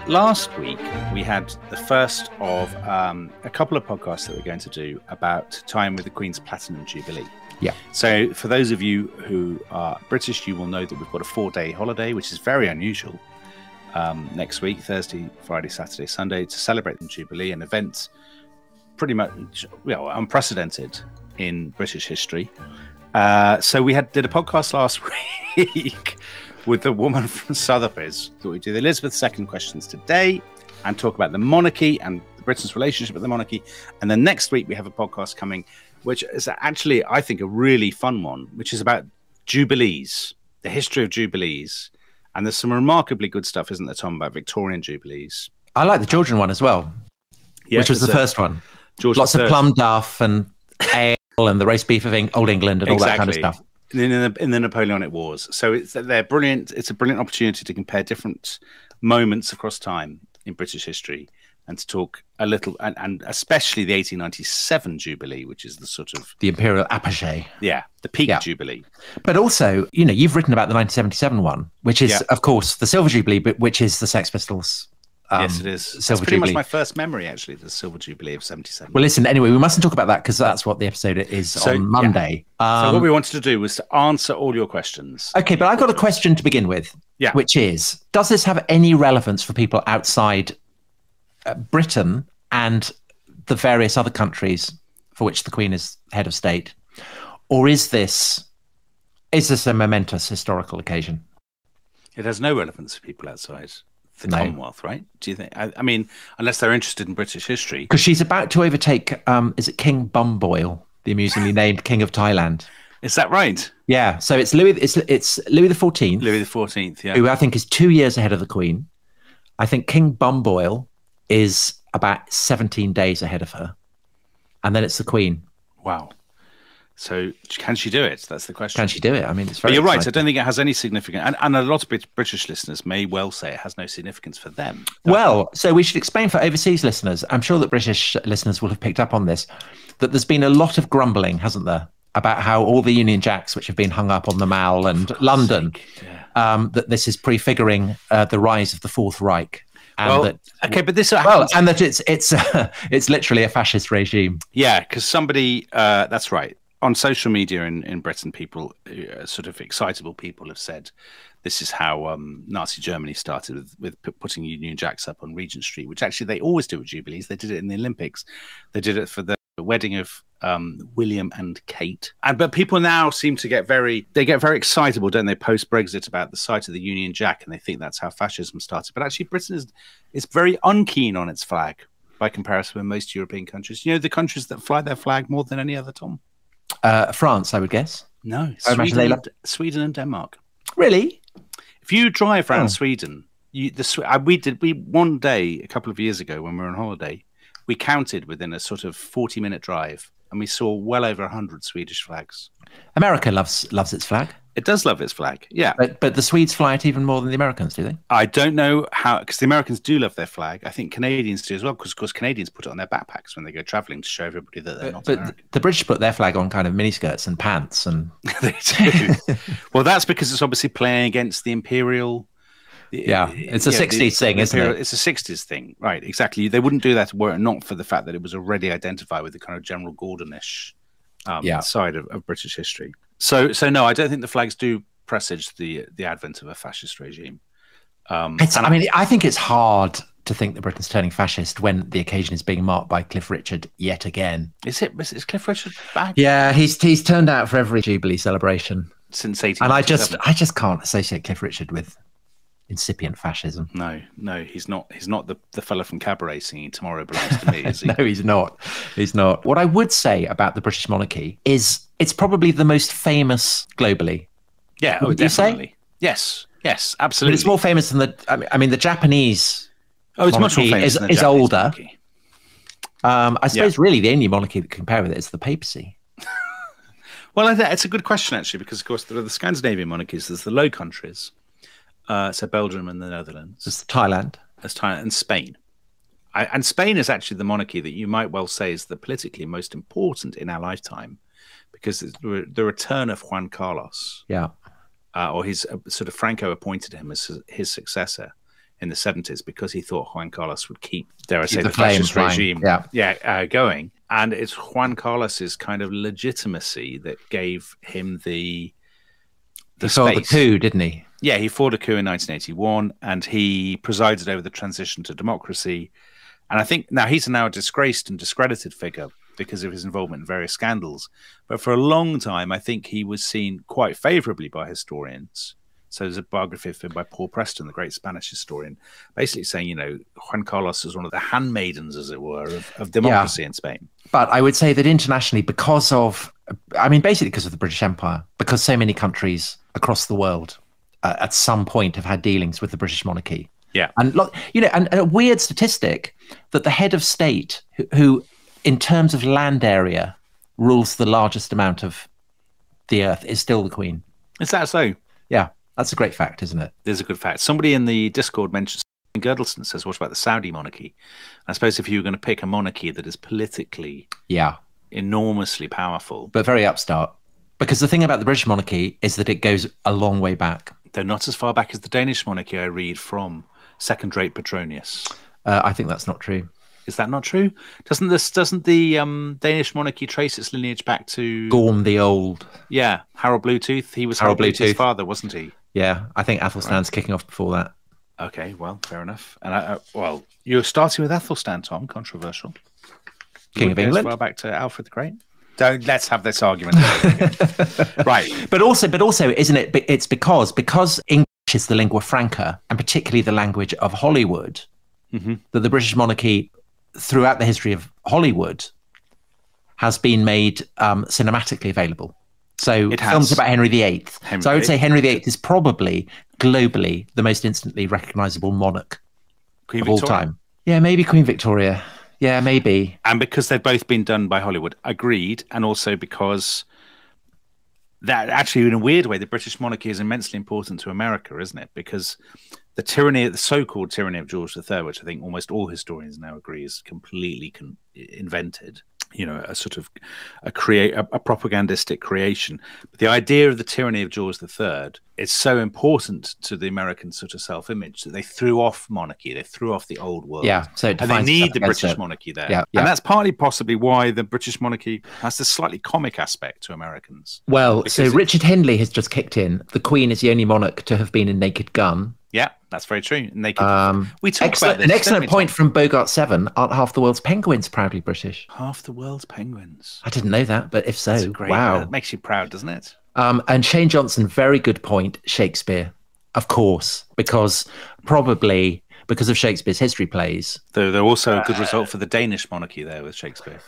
last week we had the first of a couple of podcasts that we're going to do about time with the Queen's Platinum Jubilee. Yeah. So for those of you who are British, you will know that we've got a 4-day holiday, which is very unusual. Next week, Thursday, Friday, Saturday, Sunday, to celebrate the Jubilee, an event pretty much unprecedented in British history. So we did a podcast last week with the woman from Sotheby's. Thought we'd do the Elizabeth II questions today and talk about the monarchy and Britain's relationship with the monarchy. And then next week we have a podcast coming, which is actually, I think, a really fun one, which is about Jubilees, the history of Jubilees. And there's some remarkably good stuff, isn't there, Tom, about Victorian Jubilees? I like the Georgian one as well, which was the first one. Lots of plum duff and ale and the roast beef of Old England and all that kind of stuff. In the Napoleonic Wars. So they're brilliant. It's a brilliant opportunity to compare different moments across time in British history and to talk a little, and especially the 1897 Jubilee, which is the sort of... the imperial apogee. Yeah, the peak Jubilee. But also, you've written about the 1977 one, which is, of course, the Silver Jubilee, but which is the Sex Pistols. Yes, it is. That's pretty much my first memory, actually, the Silver Jubilee of 77. Well, listen, anyway, we mustn't talk about that because that's what the episode is on Monday. Yeah. So what we wanted to do was to answer all your questions. Okay, but I've got a question to begin with, which is, does this have any relevance for people outside Britain and the various other countries for which the Queen is head of state? Or is this a momentous historical occasion? It has no relevance for people outside the Commonwealth, right? Do you think? I mean, unless they're interested in British history. Because she's about to overtake, is it King Bumboil, the amusingly named King of Thailand? Is that right? Yeah. So it's Louis the 14th. Louis the 14th, yeah. Who I think is 2 years ahead of the Queen. I think King Bumboil is about 17 days ahead of her. And then it's the Queen. Wow. So can she do it? That's the question. Can she do it? I mean, it's very But you're exciting. right. I don't think it has any significance. And a lot of British listeners may well say it has no significance for them. Well, so we should explain for overseas listeners. I'm sure that British listeners will have picked up on this, that there's been a lot of grumbling, hasn't there, about how all the Union Jacks, which have been hung up on the Mall and London, that this is prefiguring the rise of the Fourth Reich. And and that it's literally a fascist regime. Yeah, because somebody, that's right. On social media in Britain, people, sort of excitable people, have said this is how Nazi Germany started with putting Union Jacks up on Regent Street, which actually they always do at Jubilees. They did it in the Olympics. They did it for the wedding of William and Kate. But people now seem to get very excitable, don't they, post-Brexit about the sight of the Union Jack, and they think that's how fascism started. But actually, Britain is very unkeen on its flag by comparison with most European countries. You know, the countries that fly their flag more than any other, Tom? France, I would guess. No, Sweden and Denmark. Really? If you drive around Sweden, we one day a couple of years ago when we were on holiday, we counted within a sort of 40-minute drive, and we saw well over 100 Swedish flags. America loves its flag. It does love its flag, yeah. But the Swedes fly it even more than the Americans, do they? I don't know how, because the Americans do love their flag. I think Canadians do as well, because of course Canadians put it on their backpacks when they go travelling to show everybody that they're not American. The British put their flag on kind of miniskirts and pants, and they do. Well, that's because it's obviously playing against the imperial. It's a 60s thing, isn't it? It's a 60s thing, right? Exactly. They wouldn't do that were it not for the fact that it was already identified with the kind of General Gordonish side of British history. So no, I don't think the flags do presage the advent of a fascist regime. I think it's hard to think that Britain's turning fascist when the occasion is being marked by Cliff Richard yet again. Is Cliff Richard back? Yeah, he's turned out for every Jubilee celebration since 18. And I just can't associate Cliff Richard with incipient fascism. No, he's not. He's not the fella from Cabaret singing "Tomorrow Belongs to Me," is he? No, he's not. He's not. What I would say about the British monarchy is it's probably the most famous globally. Yeah, would you say? Yes, absolutely. But it's more famous than the Japanese. It's much more famous than the is Japanese older. Monarchy. I suppose really the only monarchy that can compare with it is the papacy. Well, it's a good question actually, because of course there are the Scandinavian monarchies. There's the Low Countries, so Belgium and the Netherlands. There's Thailand. There's Thailand and Spain. And Spain is actually the monarchy that you might well say is the politically most important in our lifetime, because the return of Juan Carlos, or his sort of Franco appointed him as his successor, in the 70s because he thought Juan Carlos would keep, dare I say, the flame fascist flying. regime going. And it's Juan Carlos's kind of legitimacy that gave him the He saw the coup, didn't he? Yeah, he fought a coup in 1981, and he presided over the transition to democracy. And I think he's now a disgraced and discredited figure because of his involvement in various scandals. But for a long time, I think he was seen quite favorably by historians. So there's a biography of him by Paul Preston, the great Spanish historian, basically saying, Juan Carlos is one of the handmaidens, as it were, of democracy in Spain. But I would say that internationally, basically because of the British Empire, because so many countries across the world at some point have had dealings with the British monarchy. Yeah. And and a weird statistic that the head of state who in terms of land area rules the largest amount of the earth is still the Queen. Is that so? Yeah. That's a great fact, isn't it? There's a good fact. Somebody in the Discord mentions Girdleston says, what about the Saudi monarchy? I suppose if you were going to pick a monarchy that is politically enormously powerful. But very upstart. Because the thing about the British monarchy is that it goes a long way back. They're not as far back as the Danish monarchy I read from second-rate Petronius. I think that's not true. Is that not true? Doesn't the Danish monarchy trace its lineage back to Gorm the Old? Yeah, Harold Bluetooth. He was Harold Bluetooth's father, wasn't he? Yeah, I think Athelstan's kicking off before that. Okay, well, fair enough. And you're starting with Athelstan, Tom. Controversial. King of England. As far back to Alfred the Great. Let's have this argument. Right. But also, isn't it? It's because English is the lingua franca, and particularly the language of Hollywood, that the British monarchy, throughout the history of Hollywood, has been made cinematically available. So films about Henry VIII. I would say Henry VIII is probably globally the most instantly recognizable monarch of all time. Yeah, maybe Queen Victoria. Yeah, maybe. And because they've both been done by Hollywood, agreed. And also because that actually, in a weird way, the British monarchy is immensely important to America, isn't it? Because the so-called tyranny of George III, which I think almost all historians now agree is completely invented, a sort of a propagandistic creation. But the idea of the tyranny of George III is so important to the American sort of self-image that they threw off monarchy. They threw off the old world. Yeah, so and they need the British monarchy there. Yeah. And that's partly possibly why the British monarchy has this slightly comic aspect to Americans. Well, so Richard Henley has just kicked in. The Queen is the only monarch to have been in Naked Gun. Yeah, that's very true. Naked. We talk about this. An excellent point from Bogart 7. Aren't half the world's penguins proudly British? Half the world's penguins. I didn't know that, but if so, wow. That makes you proud, doesn't it? And Shane Johnson, very good point. Shakespeare, of course, probably because of Shakespeare's history plays. They're also a good result for the Danish monarchy there with Shakespeare.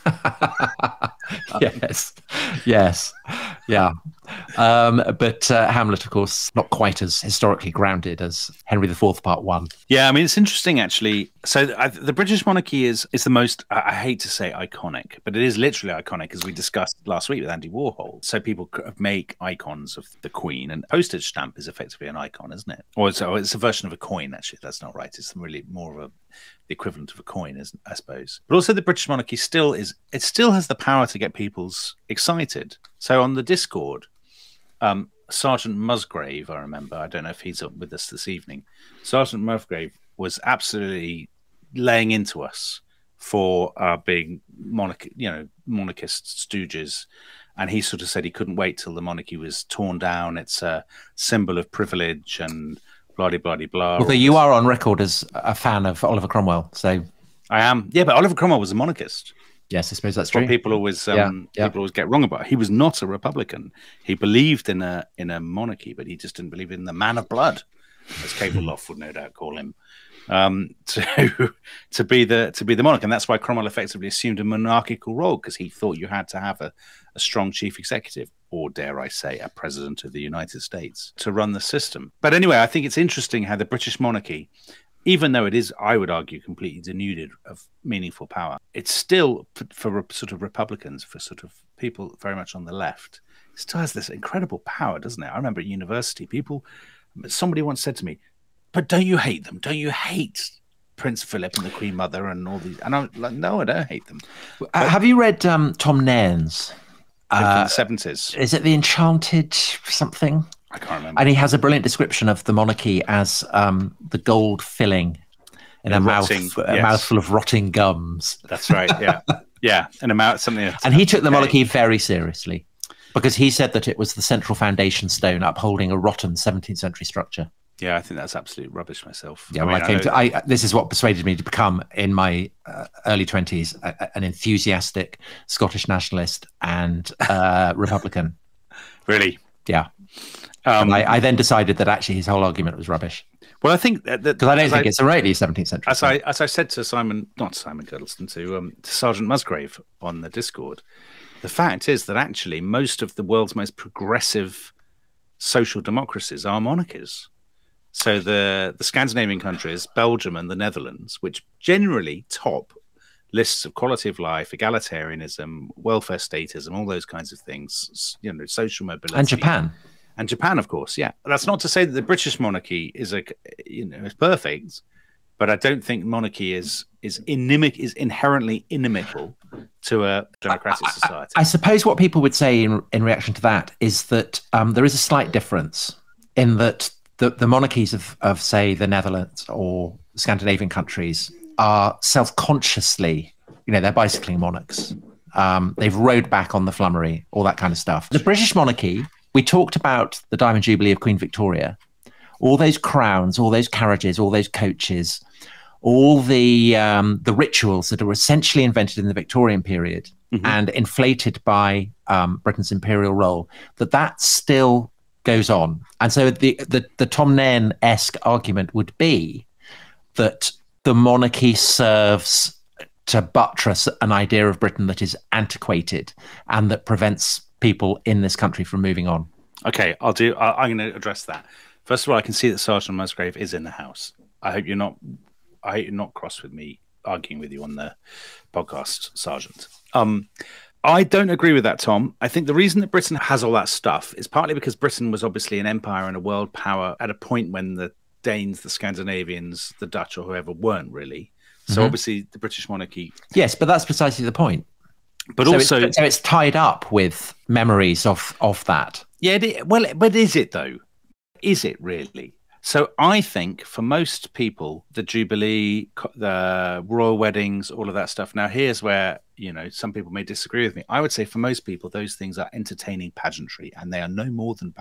Yes. Yeah. But Hamlet, of course, not quite as historically grounded as Henry IV Part 1. Yeah, I mean, it's interesting, actually. So the British monarchy is the most, I hate to say iconic, but it is literally iconic, as we discussed last week with Andy Warhol. So people make icons of the Queen, and postage stamp is effectively an icon, isn't it? Or it's a version of a coin, actually. That's not right. It's really more of the equivalent of a coin, I suppose. But also the British monarchy still has the power to get people excited. So on the Discord, Sergeant Musgrave, I remember, I don't know if he's up with us this evening, Sergeant Musgrave was absolutely laying into us for being monarchist stooges. And he sort of said he couldn't wait till the monarchy was torn down. It's a symbol of privilege and blah. Although you are on record as a fan of Oliver Cromwell, so I am. Yeah, but Oliver Cromwell was a monarchist. Yes, I suppose that's true. What people always get wrong about. He was not a Republican. He believed in a monarchy, but he just didn't believe in the man of blood, as Cable Loft would no doubt call him, to be the monarch. And that's why Cromwell effectively assumed a monarchical role, because he thought you had to have a strong chief executive, or dare I say, a president of the United States, to run the system. But anyway, I think it's interesting how the British monarchy, even though it is, I would argue, completely denuded of meaningful power, it's still, for sort of Republicans, for sort of people very much on the left, it still has this incredible power, doesn't it? I remember at university, somebody once said to me, but don't you hate them? Don't you hate Prince Philip and the Queen Mother and all these? And I'm like, no, I don't hate them. Have you read Tom Nairn's? From the 70s. Is it The Enchanted something? I can't remember. And he has a brilliant description of the monarchy as the gold filling in a mouthful of rotting gums. That's right. Yeah, yeah, and something. And he took the monarchy very seriously because he said that it was the central foundation stone upholding a rotten 17th century structure. Yeah, I think that's absolute rubbish myself. Yeah, this is what persuaded me to become, in my early 20s, an enthusiastic Scottish nationalist and Republican. Really? Yeah. And I then decided that actually his whole argument was rubbish. Well, I think that because I don't think it's a rightly 17th century. As I said to not Simon Girdleston, to Sergeant Musgrave on the Discord, the fact is that actually most of the world's most progressive social democracies are monarchies. So the Scandinavian countries, Belgium and the Netherlands, which generally top lists of quality of life, egalitarianism, welfare statism, all those kinds of things, social mobility. And Japan, of course, yeah. That's not to say that the British monarchy is is perfect, but I don't think monarchy is inherently inimical to a democratic society. I suppose what people would say in reaction to that is that there is a slight difference in that the monarchies of, say, the Netherlands or Scandinavian countries are self-consciously, they're bicycling monarchs. They've rode back on the flummery, all that kind of stuff. The British monarchy, we talked about the Diamond Jubilee of Queen Victoria, all those crowns, all those carriages, all those coaches, all the rituals that were essentially invented in the Victorian period and inflated by Britain's imperial role, that still goes on. And so the Tom Nairn-esque argument would be that the monarchy serves to buttress an idea of Britain that is antiquated and that prevents people in this country from moving on. Okay, I'm going to address that. First of all, I can see that Sergeant Musgrave is in the house. I hope you're not cross with me arguing with you on the podcast, Sergeant. I don't agree with that, Tom. I think the reason that Britain has all that stuff is partly because Britain was obviously an empire and a world power at a point when the Danes, the Scandinavians, the Dutch, or whoever weren't really. So obviously the British monarchy. Yes, but that's precisely the point. But so it's tied up with memories of that. Yeah, but is it though? Is it really? So I think for most people, the Jubilee, the royal weddings, all of that stuff. Now, here's where, some people may disagree with me. I would say for most people, those things are entertaining pageantry, and they are no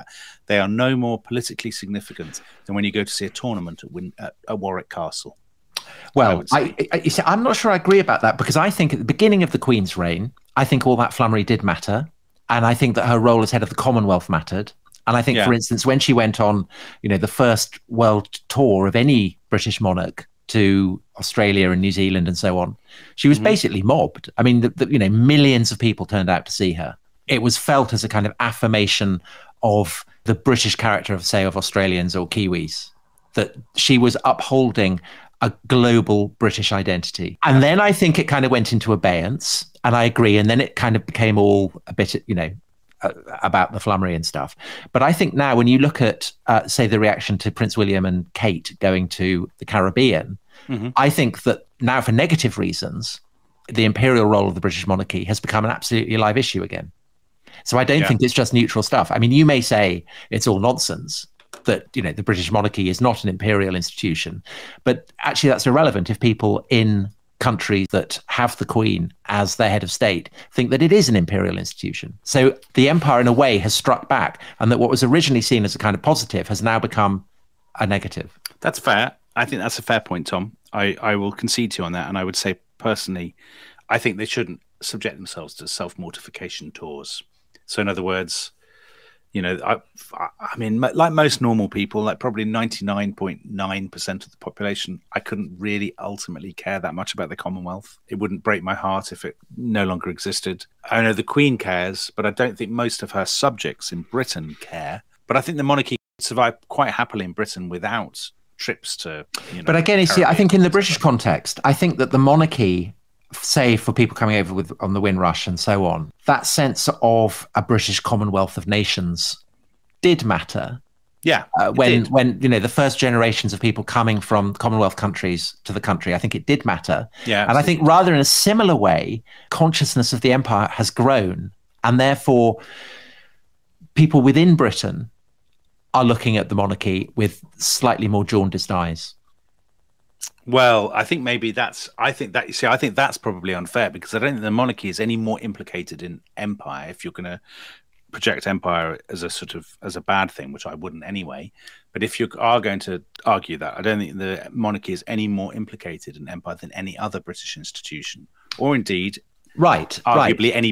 more politically significant than when you go to see a tournament at Warwick Castle. Well, I'm not sure I agree about that, because I think at the beginning of the Queen's reign, I think all that flummery did matter. And I think that her role as head of the Commonwealth mattered. And I think, for instance, when she went on, the first world tour of any British monarch to Australia and New Zealand and so on, she was basically mobbed. I mean, millions of people turned out to see her. It was felt as a kind of affirmation of the British character of, say, of Australians or Kiwis, that she was upholding a global British identity. And then I think it kind of went into abeyance, and I agree. And then it kind of became all a bit, about the flummery and stuff. But I think now when you look at, say, the reaction to Prince William and Kate going to the Caribbean, I think that now for negative reasons, the imperial role of the British monarchy has become an absolutely live issue again. So I don't think it's just neutral stuff. I mean, you may say it's all nonsense, that the British monarchy is not an imperial institution, but actually that's irrelevant if people in countries that have the Queen as their head of state think that it is an imperial institution. So the empire in a way has struck back, and that what was originally seen as a kind of positive has now become a negative. That's fair. I think that's a fair point, Tom. I will concede to you on that, and I would say personally, I think they shouldn't subject themselves to self-mortification tours. So in other words, I mean, like most normal people, like probably 99.9% of the population, I couldn't really ultimately care that much about the Commonwealth. It wouldn't break my heart if it no longer existed. I know the Queen cares, but I don't think most of her subjects in Britain care. But I think the monarchy survived quite happily in Britain without trips to, But again, you see, I think in the British context, I think that the monarchy, say for people coming over on the Windrush and so on, that sense of a British Commonwealth of nations did matter. Yeah. When the first generations of people coming from Commonwealth countries to the country, I think it did matter. Yeah. And I think rather in a similar way, consciousness of the empire has grown, and therefore people within Britain are looking at the monarchy with slightly more jaundiced eyes. Well, I think maybe I think that's probably unfair, because I don't think the monarchy is any more implicated in empire, if you're going to project empire as a bad thing, which I wouldn't anyway. But if you are going to argue that, I don't think the monarchy is any more implicated in empire than any other British institution, or indeed, arguably any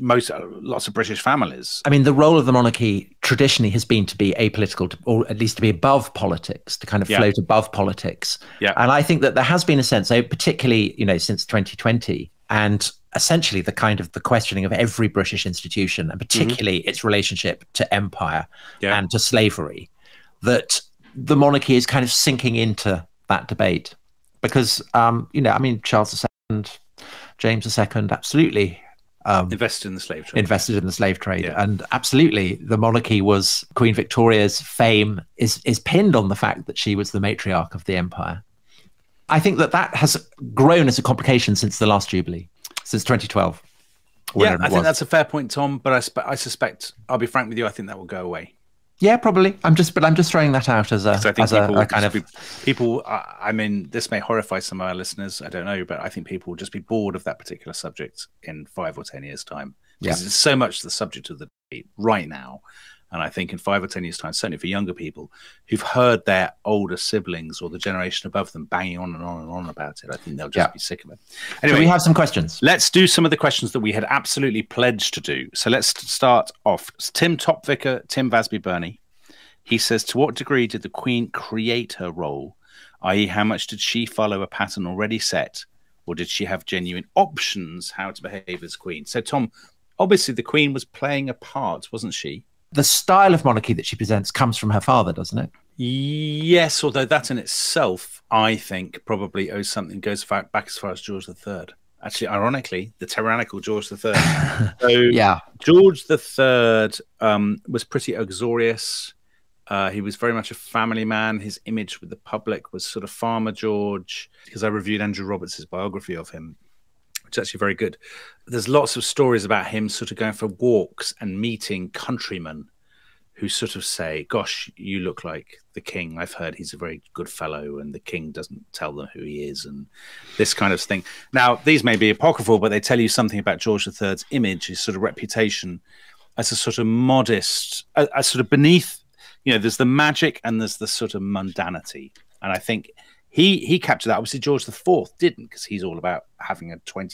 lots of British families. I mean, the role of the monarchy traditionally has been to be apolitical, or at least to be above politics, to kind of float above politics. Yeah. And I think that there has been a sense, particularly, since 2020, and essentially the questioning of every British institution, and particularly its relationship to empire and to slavery, that the monarchy is kind of sinking into that debate. Because, Charles II, James II, absolutely invested in the slave trade. Yeah. And absolutely, the monarchy was, Queen Victoria's fame is pinned on the fact that she was the matriarch of the empire. I think that has grown as a complication since the last Jubilee, since 2012. Yeah, I think that's a fair point, Tom. But I suspect, I'll be frank with you, I think that will go away. Yeah, probably. I'm just throwing that out as a kind of people. I mean, this may horrify some of our listeners. I don't know, but I think people will just be bored of that particular subject in 5 or 10 years' time, because it's so much the subject of the debate right now. And I think in 5 or 10 years' time, certainly for younger people who've heard their older siblings or the generation above them banging on and on and on about it, I think they'll just be sick of it. Anyway, so we have some questions. Let's do some of the questions that we had absolutely pledged to do. So let's start off. Tim Topvicar, Tim Vasby Burney. He says, to what degree did the Queen create her role? I.e., how much did she follow a pattern already set? Or did she have genuine options how to behave as Queen? So, Tom, obviously the Queen was playing a part, wasn't she? The style of monarchy that she presents comes from her father, doesn't it? Yes, although that in itself, I think, probably goes back as far as George III. Actually, ironically, the tyrannical George III. So George III was pretty uxorious. He was very much a family man. His image with the public was sort of Farmer George, because I reviewed Andrew Roberts' biography of him, which is actually very good. There's lots of stories about him sort of going for walks and meeting countrymen who sort of say, gosh, you look like the king. I've heard he's a very good fellow, and the king doesn't tell them who he is, and this kind of thing. Now, these may be apocryphal, but they tell you something about George III's image, his sort of reputation as a sort of modest, a sort of beneath, there's the magic and there's the sort of mundanity. And I think he captured that. Obviously, George IV didn't, because he's all about having a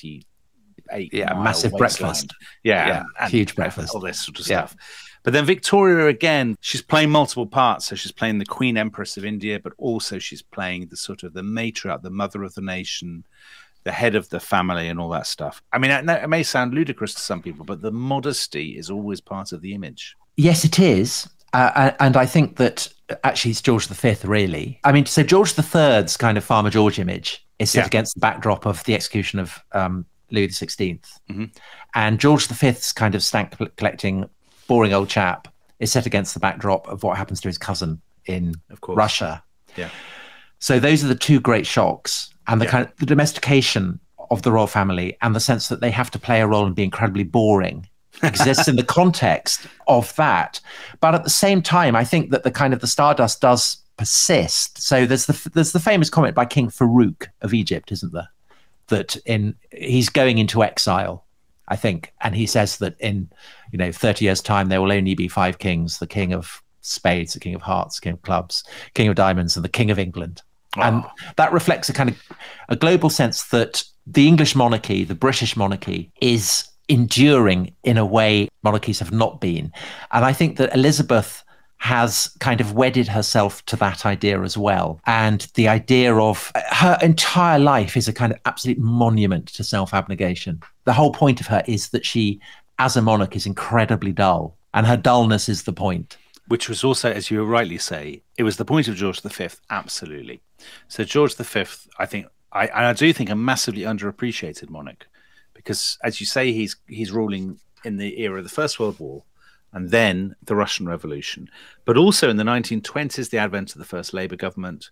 28 massive breakfast. And huge breakfast. All this sort of stuff. But then Victoria, again, she's playing multiple parts. So she's playing the Queen Empress of India, but also she's playing the sort of the matriarch, the mother of the nation, the head of the family, and all that stuff. I mean, it may sound ludicrous to some people, but the modesty is always part of the image. Yes, it is. And I think that actually it's George V, really. I mean, so George III's kind of Farmer George image is set against the backdrop of the execution of Louis XVI. Mm-hmm. And George V's kind of stank collecting, boring old chap is set against the backdrop of what happens to his cousin in Russia. Yeah. So those are the two great shocks, and the kind of the domestication of the royal family and the sense that they have to play a role and be incredibly boring exists in the context of that. But at the same time, I think that the kind of the stardust does persist. So there's the famous comment by King Farouk of Egypt, isn't there? That he's going into exile, I think, and he says that in 30 years' time there will only be 5 kings: the king of spades, the king of hearts, the king of clubs, king of diamonds, and the king of England. Oh. And that reflects a kind of a global sense that the English monarchy, the British monarchy, is enduring in a way monarchies have not been. And I think that Elizabeth has kind of wedded herself to that idea as well. And the idea of her entire life is a kind of absolute monument to self-abnegation. The whole point of her is that she, as a monarch, is incredibly dull, and her dullness is the point. Which was also, as you rightly say, it was the point of George V, absolutely. So George V, I think, I do think a massively underappreciated monarch, because, as you say, he's ruling in the era of the First World War and then the Russian Revolution. But also in the 1920s, the advent of the first Labour government,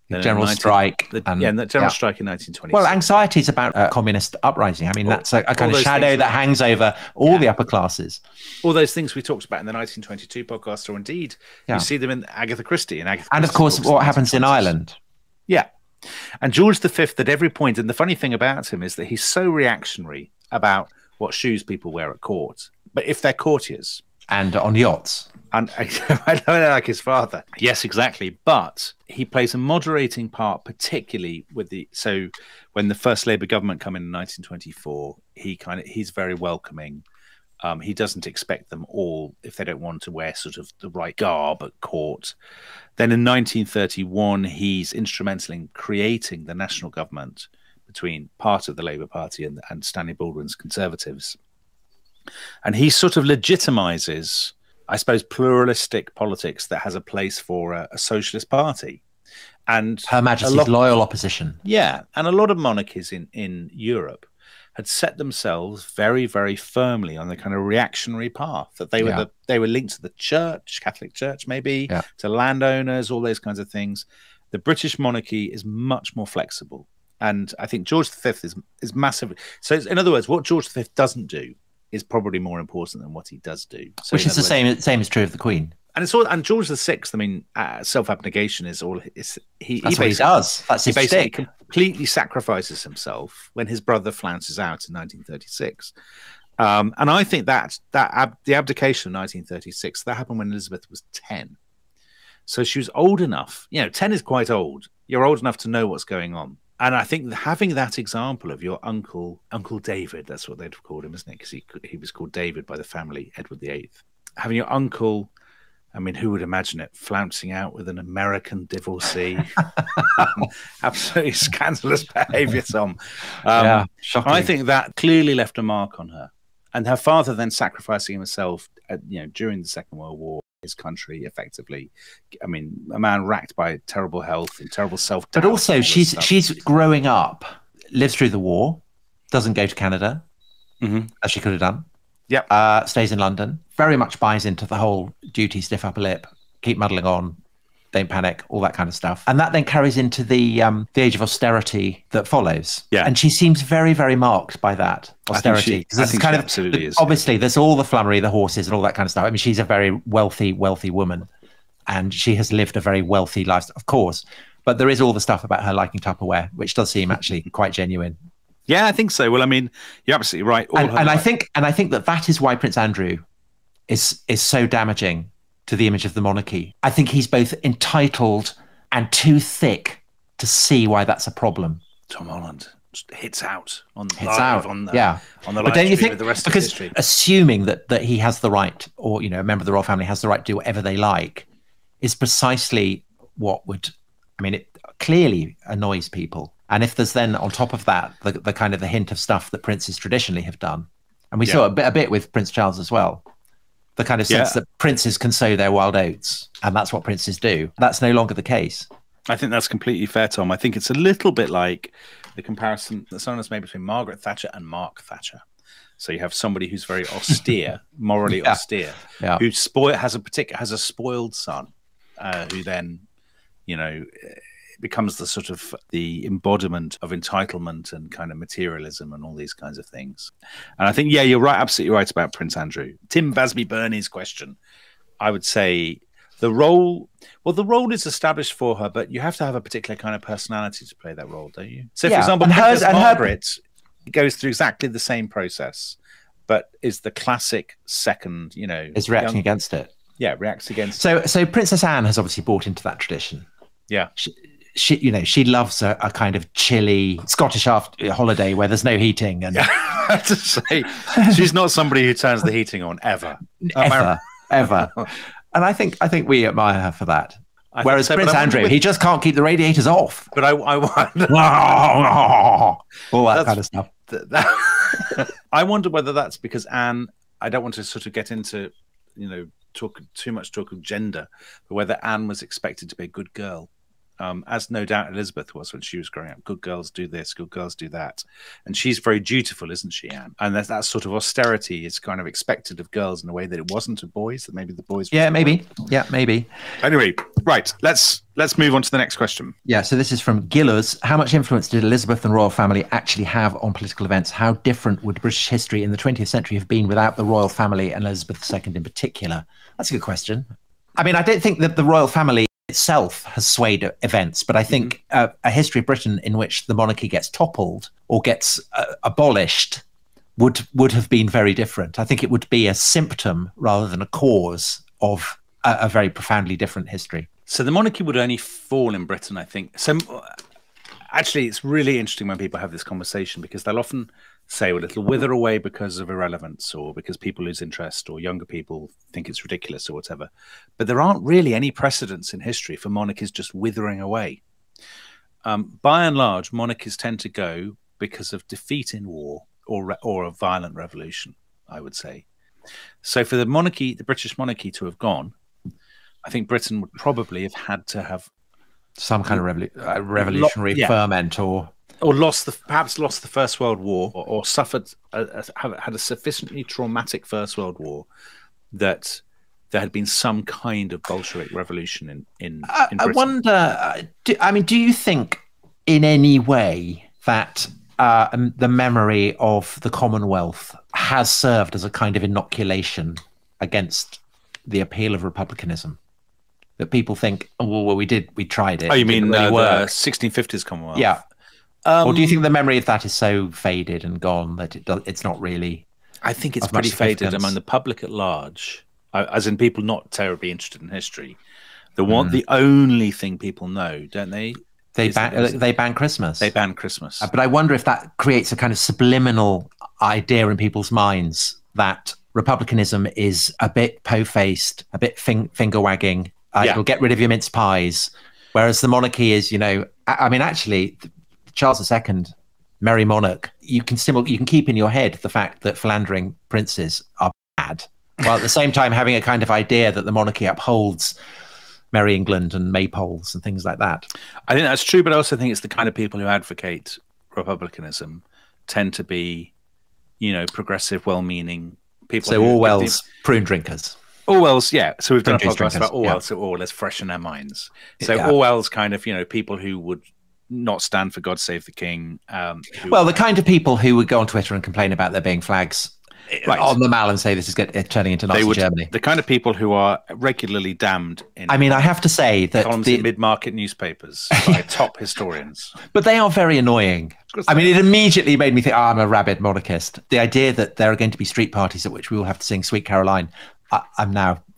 Then general strike. The general strike in 1926. Well, anxiety is about a communist uprising. I mean, that's a kind of shadow that hangs over all the upper classes. All those things we talked about in the 1922 podcast, or indeed you see them in Agatha Christie. And of course, what happens in Ireland. Yeah. And George V at every point, and the funny thing about him is that he's so reactionary about what shoes people wear at court. But if they're courtiers. And on yachts. And I don't know, like his father. Yes, exactly. But he plays a moderating part, particularly so when the first Labour government come in 1924, he's very welcoming. He doesn't expect them all, if they don't want to wear sort of the right garb at court. Then in 1931, he's instrumental in creating the national government between part of the Labour Party and Stanley Baldwin's Conservatives. And he sort of legitimizes, I suppose, pluralistic politics that has a place for a socialist party. And Her Majesty's loyal opposition. Yeah. And a lot of monarchies in Europe had set themselves very, very firmly on the kind of reactionary path, that they were linked to the church, Catholic Church maybe, to landowners, all those kinds of things. The British monarchy is much more flexible. And I think George V is massive. So in other words, what George V doesn't do is probably more important than what he does do. So which is the same is true of the Queen. And George VI. I mean, self-abnegation is all. That's what he does. That's his basically stick. Completely sacrifices himself when his brother flounces out in 1936. And I think that the abdication of 1936 that happened when Elizabeth was 10. So she was old enough. 10 is quite old. You're old enough to know what's going on. And I think having that example of your Uncle David, that's what they'd have called him, isn't it? Because he was called David by the family, Edward VIII. Having your uncle, I mean, who would imagine it, flouncing out with an American divorcee? Absolutely scandalous behaviour, Tom. Shocking. I think that clearly left a mark on her. And her father then sacrificing himself, during the Second World War, his country effectively. I mean, a man racked by terrible health and terrible self-doubt. But also, she's growing up, lives through the war, doesn't go to Canada, as she could have done. Yep. Stays in London, very much buys into the whole duty, stiff upper lip, keep muddling on, don't panic, all that kind of stuff. And that then carries into the age of austerity that follows. Yeah. And she seems very, very marked by that austerity. I think she absolutely is. Obviously, there's all the flummery, the horses and all that kind of stuff. I mean, she's a very wealthy woman, and she has lived a very wealthy life, of course. But there is all the stuff about her liking Tupperware, which does seem actually quite genuine. Yeah, I think so. Well, I mean, you're absolutely right. I think that is why Prince Andrew is so damaging to the image of the monarchy. I think he's both entitled and too thick to see why that's a problem. Tom Holland just hits out on the But don't you think, with the rest because of history. Assuming that he has the right, or a member of the royal family has the right to do whatever they like, is precisely what would, I mean, it clearly annoys people. And if there's then on top of that the kind of the hint of stuff that princes traditionally have done, and we saw a bit with Prince Charles as well, the kind of sense that princes can sow their wild oats, and that's what princes do. That's no longer the case. I think that's completely fair, Tom. I think it's a little bit like the comparison that someone has made between Margaret Thatcher and Mark Thatcher. So you have somebody who's very austere, morally austere, who has a spoiled son, who then, becomes the sort of the embodiment of entitlement and kind of materialism and all these kinds of things. And I think, you're right, absolutely right about Prince Andrew. Tim Basby Burney's question, I would say the role is established for her, but you have to have a particular kind of personality to play that role, don't you? So, for example, Margaret goes through exactly the same process, but is the classic second, is reacting against it. Yeah, reacts against it. So Princess Anne has obviously bought into that tradition. Yeah. She loves a kind of chilly Scottish holiday where there's no heating. And I have to say, she's not somebody who turns the heating on ever. Ever. And I think we admire her for that. Whereas Prince Andrew, he just can't keep the radiators off. But I wonder all that kind of stuff. I wonder whether that's because Anne. I don't want to sort of get into talk of gender, but whether Anne was expected to be a good girl. as no doubt Elizabeth was when she was growing up. Good girls do this, good girls do that. And she's very dutiful, isn't she, Anne? And that sort of austerity is kind of expected of girls in a way that it wasn't of boys, that maybe the boys... Yeah, maybe. Yeah, maybe. Anyway, right, let's move on to the next question. Yeah, so this is from Gillers. How much influence did Elizabeth and royal family actually have on political events? How different would British history in the 20th century have been without the royal family and Elizabeth II in particular? That's a good question. I mean, I don't think that the royal family itself has swayed events, but I think a history of Britain in which the monarchy gets toppled or gets abolished would have been very different. I think it would be a symptom rather than a cause of a very profoundly different history. So the monarchy would only fall in Britain, I think. So actually, it's really interesting when people have this conversation, because they'll often say, well, it'll wither away because of irrelevance, or because people lose interest, or younger people think it's ridiculous, or whatever. But there aren't really any precedents in history for monarchies just withering away. By and large, monarchies tend to go because of defeat in war or a violent revolution, I would say. So for the monarchy, the British monarchy, to have gone, I think Britain would probably have had to have some kind of revolutionary ferment, or perhaps lost the First World War, or suffered had a sufficiently traumatic First World War that there had been some kind of Bolshevik revolution in Britain. I wonder. Do you think in any way that the memory of the Commonwealth has served as a kind of inoculation against the appeal of republicanism? That people think, oh, well, we tried it. Oh, you mean really the 1650s Commonwealth? Yeah. Or do you think the memory of that is so faded and gone that it's not really? I think it's pretty faded among the public at large, as in people not terribly interested in history. The only thing people know, don't they? They ban Christmas. They ban Christmas. But I wonder if that creates a kind of subliminal idea in people's minds that republicanism is a bit po-faced, a bit finger-wagging. It'll get rid of your mince pies. Whereas the monarchy is, actually, Charles II, Merry Monarch, you can keep in your head the fact that philandering princes are bad, while at the same time having a kind of idea that the monarchy upholds Merry England and maypoles and things like that. I think that's true, but I also think it's the kind of people who advocate republicanism tend to be, progressive, well-meaning people. So Orwell's prune drinkers. Orwell's, yeah. So we've done a podcast about Orwell, so Orwell's fresh in their minds. So Orwell's kind of, people who would not stand for God Save the King. The kind of people who would go on Twitter and complain about there being flags on the Mall and say this is turning into Nazi Germany. The kind of people who are regularly damned in... I have to say that... columns in mid-market newspapers by top historians. But they are very annoying. It immediately made me think, I'm a rabid monarchist. The idea that there are going to be street parties at which we will have to sing Sweet Caroline... I'm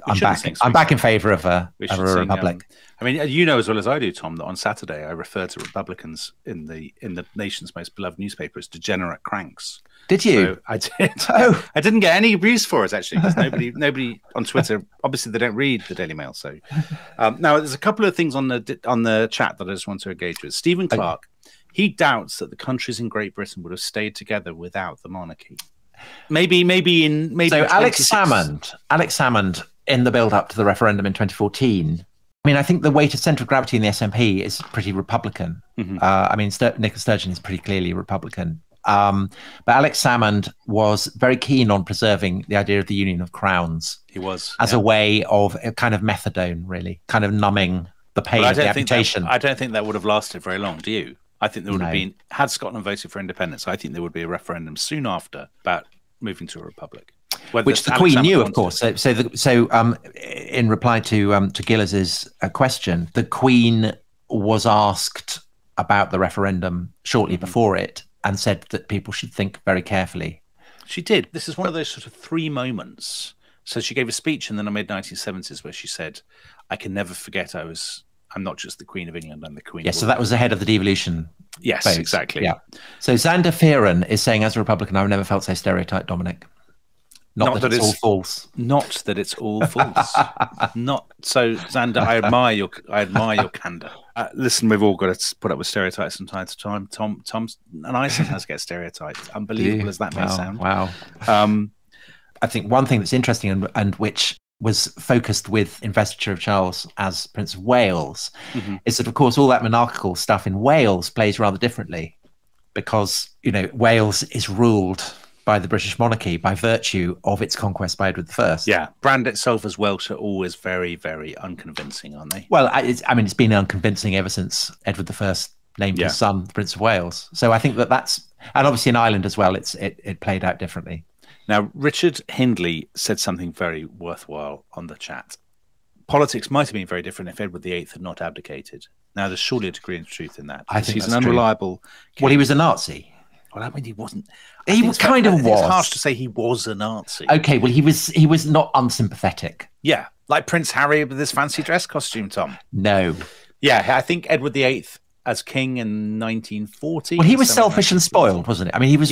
back in favour of a republic. You know as well as I do, Tom, that on Saturday I refer to Republicans in the nation's most beloved newspaper as degenerate cranks. Did you? So I did. Oh. I didn't get any abuse for it, actually, because nobody on Twitter, obviously they don't read the Daily Mail. So now there's a couple of things on the chat that I just want to engage with. Stephen Clark, he doubts that the countries in Great Britain would have stayed together without the monarchy. Maybe. So Alex Salmond, in the build-up to the referendum in 2014. I think the weight of centre of gravity in the SNP is pretty Republican. Mm-hmm. Nicola Sturgeon is pretty clearly Republican. But Alex Salmond was very keen on preserving the idea of the Union of Crowns. He was. As a way of a kind of methadone, really, kind of numbing the pain of the amputation. I don't think that would have lasted very long, do you? I think there would have been, had Scotland voted for independence, I think there would be a referendum soon after about moving to a republic. Which the Queen knew, of course. So, in reply to Gillis's question, the Queen was asked about the referendum shortly before it and said that people should think very carefully. She did. This is one of those sort of three moments. So she gave a speech in the mid-1970s where she said, I can never forget I'm not just the Queen of England, I'm the Queen of Yes, so that was ahead of the devolution. Yes, vote. Exactly. Yeah. So Xander Fearon is saying, as a Republican, I've never felt so stereotyped, Dominic. Not that it's all false. Not that it's all false. Not so, Xander. I admire your candor. Listen, we've all got to put up with stereotypes from time to time. Tom and I sometimes get stereotyped. Unbelievable as that may sound. Wow. I think one thing that's interesting and which was focused with investiture of Charles as Prince of Wales, Mm-hmm. is that, of course, all that monarchical stuff in Wales plays rather differently because, Wales is ruled by the British monarchy by virtue of its conquest by Edward I. Yeah, brand itself as Welsh are always very, very unconvincing, aren't they? Well, it's been unconvincing ever since Edward I named his son the Prince of Wales. So I think that's, and obviously in Ireland as well, it played out differently. Now, Richard Hindley said something very worthwhile on the chat. Politics might have been very different if Edward VIII had not abdicated. Now, there's surely a degree of truth in that. I think he's an unreliable. Well, he was a Nazi. Well, I mean, he wasn't. He kind of was. It's harsh to say he was a Nazi. Okay, well, he was not unsympathetic. Yeah, like Prince Harry with his fancy dress costume, Tom. No. Yeah, I think Edward VIII as king in 1940. Well, he was selfish and spoiled, wasn't it? I mean, he was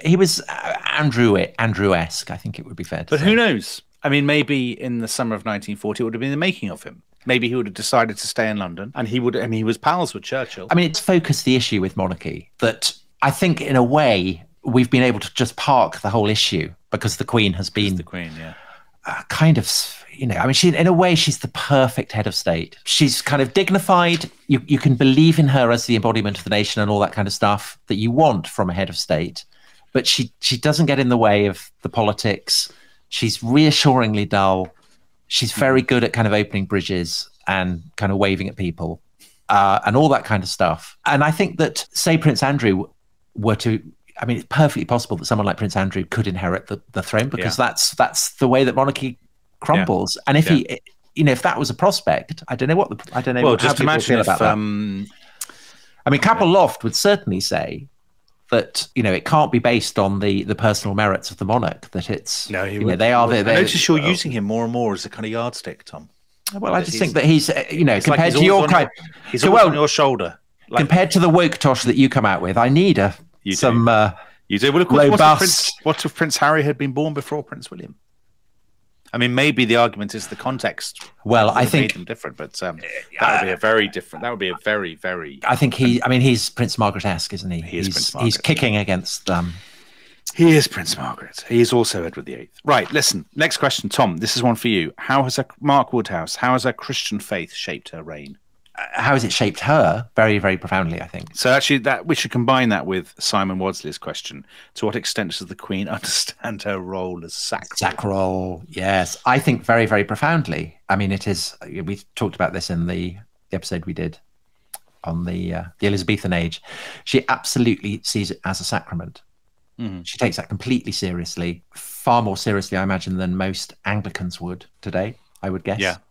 Andrew-esque, I think it would be fair to say. But who knows? I mean, maybe in the summer of 1940, it would have been the making of him. Maybe he would have decided to stay in London, and he was pals with Churchill. I mean, it's focused the issue with monarchy that I think, in a way, we've been able to just park the whole issue because the Queen has been the Queen, kind of, I mean, in a way, she's the perfect head of state. She's kind of dignified. You can believe in her as the embodiment of the nation and all that kind of stuff that you want from a head of state. But she doesn't get in the way of the politics. She's reassuringly dull. She's very good at kind of opening bridges and kind of waving at people and all that kind of stuff. And I think that, say, Prince Andrew were to, I mean, it's perfectly possible that someone like Prince Andrew could inherit the throne because that's the way that monarchy crumbles. And if he, if that was a prospect, I don't know Well, just imagine if, I mean, Capel Loft would certainly say that it can't be based on the personal merits of the monarch. That it's they are. I notice you're using him more and more as a kind of yardstick, Tom. Well, I just think that he's compared like to your kind, he's always on your shoulder. Like, compared to the woke tosh that you come out with, I need some. You do. Well, of course, what if Prince Harry had been born before Prince William? I mean, maybe the argument is the context. Well, I think made them different, but that would be a very different. That would be a very, very. I think he's Prince Margaret-esque, isn't he? He is Prince Margaret. He's kicking against. He is Prince Margaret. He is also Edward VIII. Right. Listen. Next question, Tom. This is one for you. How has Mark Woodhouse? How has her Christian faith shaped her reign? How has it shaped her? Very, very profoundly, I think. So actually, that we should combine that with Simon Wadsley's question. To what extent does the Queen understand her role as sacral? Sacral, yes. I think very, very profoundly. I mean, it is. We talked about this in the episode we did on the Elizabethan age. She absolutely sees it as a sacrament. Mm-hmm. She takes that completely seriously, far more seriously, I imagine, than most Anglicans would today, I would guess. Yeah.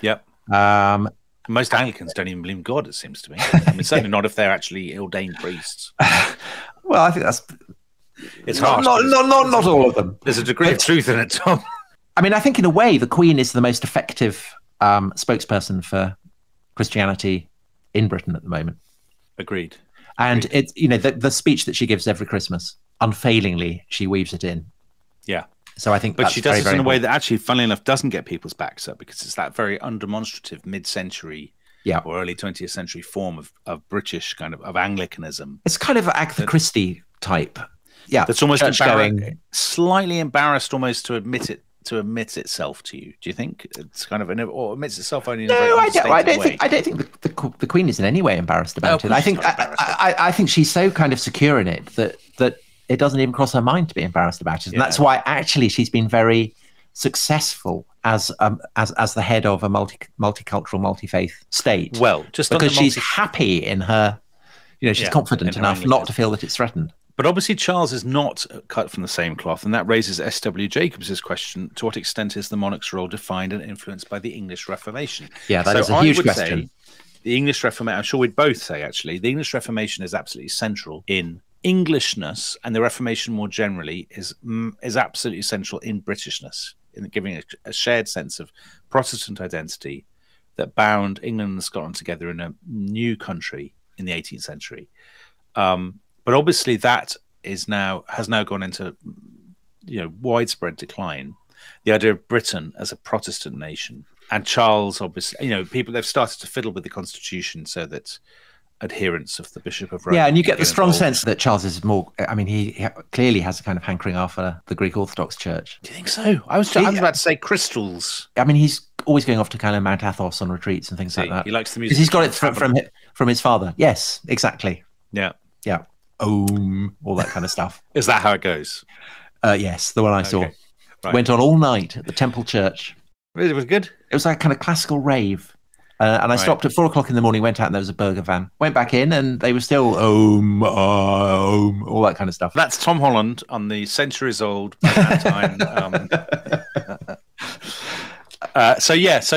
Yep. Most Anglicans don't even believe in God, it seems to me. I mean, certainly not if they're actually ordained priests. Well, I think it's harsh. Not all of them. There's a degree of truth in it, Tom. I mean, I think in a way, the Queen is the most effective spokesperson for Christianity in Britain at the moment. Agreed. And it's the speech that she gives every Christmas, unfailingly, she weaves it in. Yeah. So I think, but she does it in a way that actually, funnily enough, doesn't get people's backs up because it's that very undemonstrative mid-century or early 20th century form of British kind of Anglicanism. It's kind of Agatha Christie type. Yeah, that's almost slightly embarrassed almost to admit itself to you. Do you think it's kind of or admits itself only? No, I don't think the Queen is in any way embarrassed about it. I think she's so kind of secure in it that it doesn't even cross her mind to be embarrassed about it, and that's why actually she's been very successful as the head of a multicultural, multi-faith state. Well, just because she's happy in her, she's confident enough not to feel that it's threatened. But obviously, Charles is not cut from the same cloth, and that raises S.W. Jacobs' question: to what extent is the monarch's role defined and influenced by the English Reformation? Yeah, that is a huge question. The English Reformation, I'm sure we'd both say, actually, the English Reformation is absolutely central in Englishness, and the Reformation more generally is absolutely central in Britishness, in giving a shared sense of Protestant identity that bound England and Scotland together in a new country in the 18th century. But obviously, that has now gone into widespread decline. The idea of Britain as a Protestant nation, and Charles, obviously, they've started to fiddle with the Constitution so that adherents of the Bishop of Rome. Yeah, and you get the strong sense that Charles is more. I mean, he clearly has a kind of hankering after the Greek Orthodox Church. Do you think so? I was about to say crystals. I mean, he's always going off to kind of Mount Athos on retreats and things like that. He likes the music. Because he's got it from his father. Yes, exactly. Yeah. Yeah. All that kind of stuff. Is that how it goes? Yes, the one I saw. Right. Went on all night at the Temple Church. It was good. It was like a kind of classical rave. And I stopped at 4:00 in the morning, went out and there was a burger van. Went back in and they were still all that kind of stuff. That's Tom Holland on the centuries-old Byzantine. So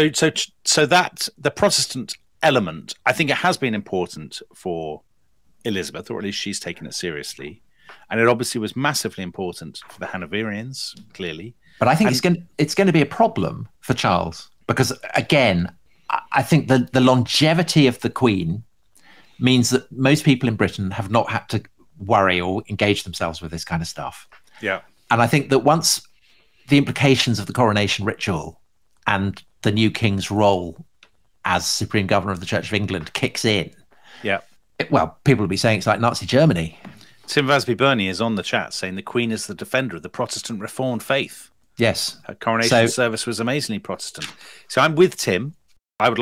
that the Protestant element, I think it has been important for Elizabeth, or at least she's taken it seriously. And it obviously was massively important for the Hanoverians, clearly. But I think it's going to be a problem for Charles because, again, I think the longevity of the Queen means that most people in Britain have not had to worry or engage themselves with this kind of stuff. Yeah. And I think that once the implications of the coronation ritual and the new king's role as Supreme Governor of the Church of England kicks in, people will be saying it's like Nazi Germany. Tim Vasby-Burney is on the chat saying the Queen is the defender of the Protestant Reformed faith. Yes. Her coronation service was amazingly Protestant. So I'm with Tim. I'm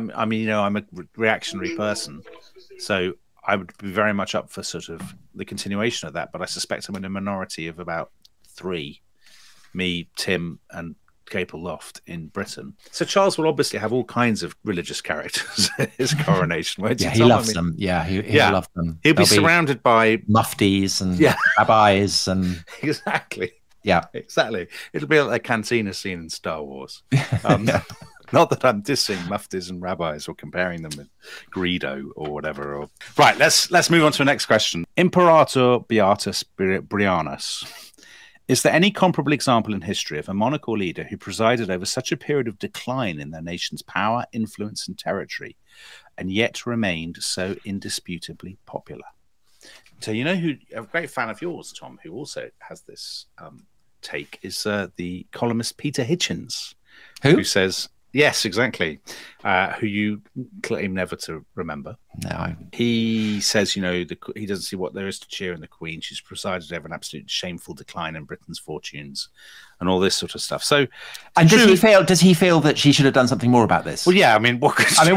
a reactionary person, so I would be very much up for sort of the continuation of that. But I suspect I'm in a minority of about 3, me, Tim, and Capel Loft in Britain. So Charles will obviously have all kinds of religious characters at his coronation. Yeah, he loves them. Yeah, he loves them. He'll be surrounded by muftis and rabbis and exactly. Yeah, exactly. It'll be like a cantina scene in Star Wars. Not that I'm dissing muftis and rabbis or comparing them with Greedo or whatever. Right, let's move on to the next question. Imperator Beatus Brianus. Is there any comparable example in history of a monarch or leader who presided over such a period of decline in their nation's power, influence, and territory, and yet remained so indisputably popular? So you know who a great fan of yours, Tom, who also has this take is the columnist Peter Hitchens, who says. Yes, exactly. Who you claim never to remember. No. He says, he doesn't see what there is to cheer in the Queen. She's presided over an absolute shameful decline in Britain's fortunes and all this sort of stuff. So, and does he feel that she should have done something more about this? Well, yeah. I mean, what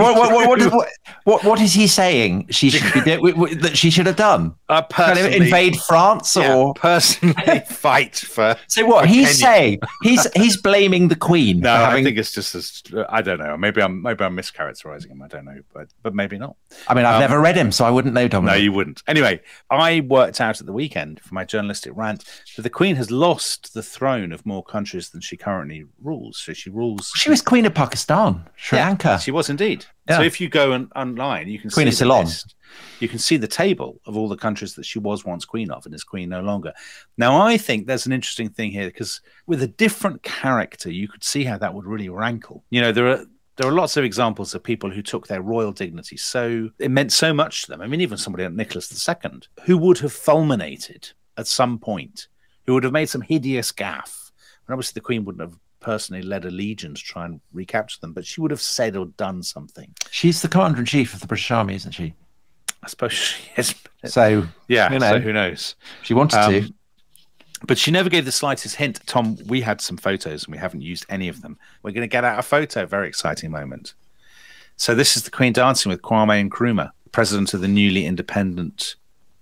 is he saying she should be that she should have done? Kind of invade France or personally fight for? So what he's saying? He's blaming the Queen. No, I think it's just I don't know. Maybe I'm mischaracterizing him. I don't know, but maybe not. I mean, I've never read him, so I wouldn't know, Dominic. No, you wouldn't. Anyway, I worked out at the weekend for my journalistic rant that the Queen has lost the throne of more countries than she currently rules. So she rules. She was Queen of Pakistan, Sri Lanka. She was indeed. Yeah. So if you go online, you can Queen see of Ceylon. You can see the table of all the countries that she was once queen of and is queen no longer. Now, I think there's an interesting thing here because with a different character, you could see how that would really rankle. There are lots of examples of people who took their royal dignity so it meant so much to them. I mean, even somebody like Nicholas II, who would have fulminated at some point, who would have made some hideous gaffe. And obviously, the Queen wouldn't have personally led a legion to try and recapture them, but she would have said or done something. She's the commander-in-chief of the British Army, isn't she? I suppose she is. So, so who knows? She wanted to. But she never gave the slightest hint. Tom, we had some photos and we haven't used any of them. We're going to get out a photo. Very exciting moment. So this is the Queen dancing with Kwame Nkrumah, president of the newly independent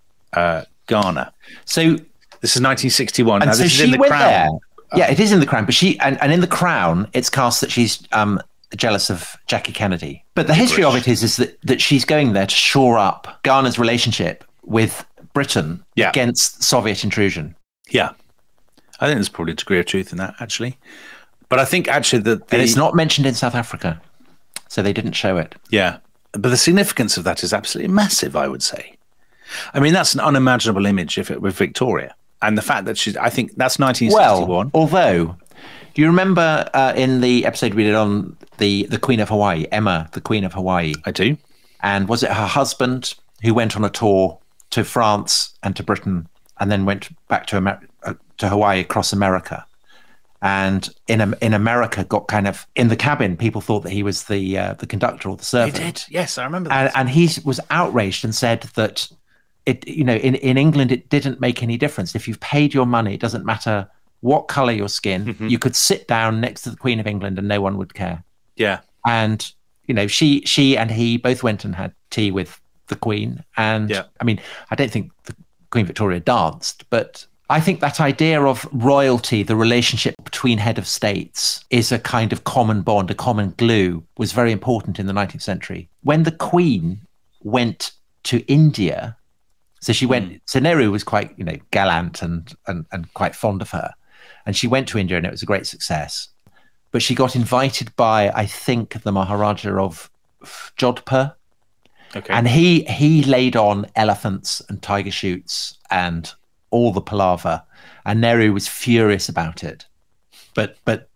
Ghana. So this is 1961. And now, so this she is in the went Crown. there. Yeah, it is in the Crown. But she and in the Crown, it's cast that she's jealous of Jackie Kennedy. But the history of it is that she's going there to shore up Ghana's relationship with Britain against Soviet intrusion. Yeah, I think there's probably a degree of truth in that, actually. But I think actually that and it's not mentioned in South Africa, so they didn't show it. Yeah, but the significance of that is absolutely massive, I would say. I mean, that's an unimaginable image if it were Victoria. And the fact that I think that's 1961. Well, although, do you remember in the episode we did on the Queen of Hawaii, Emma, the Queen of Hawaii? I do. And was it her husband who went on a tour to France and to Britain and then went back to Hawaii across America? And in America, got kind of in the cabin. People thought that he was the conductor or the servant. He did, yes, I remember that. And he was outraged and said that in England it didn't make any difference. If you've paid your money, it doesn't matter what color your skin. You could sit down next to the Queen of England and no one would care. Yeah, and she and he both went and had tea with the Queen. And I mean, I don't think the Queen Victoria danced, but I think that idea of royalty, the relationship between head of states, is a kind of common bond, a common glue, was very important in the 19th century. When the Queen went to India, so she went, so Nehru was quite, gallant and quite fond of her. And she went to India and it was a great success. But she got invited by, I think, the Maharaja of Jodhpur. Okay. And he laid on elephants and tiger shoots and all the palaver, and Nehru was furious about it. But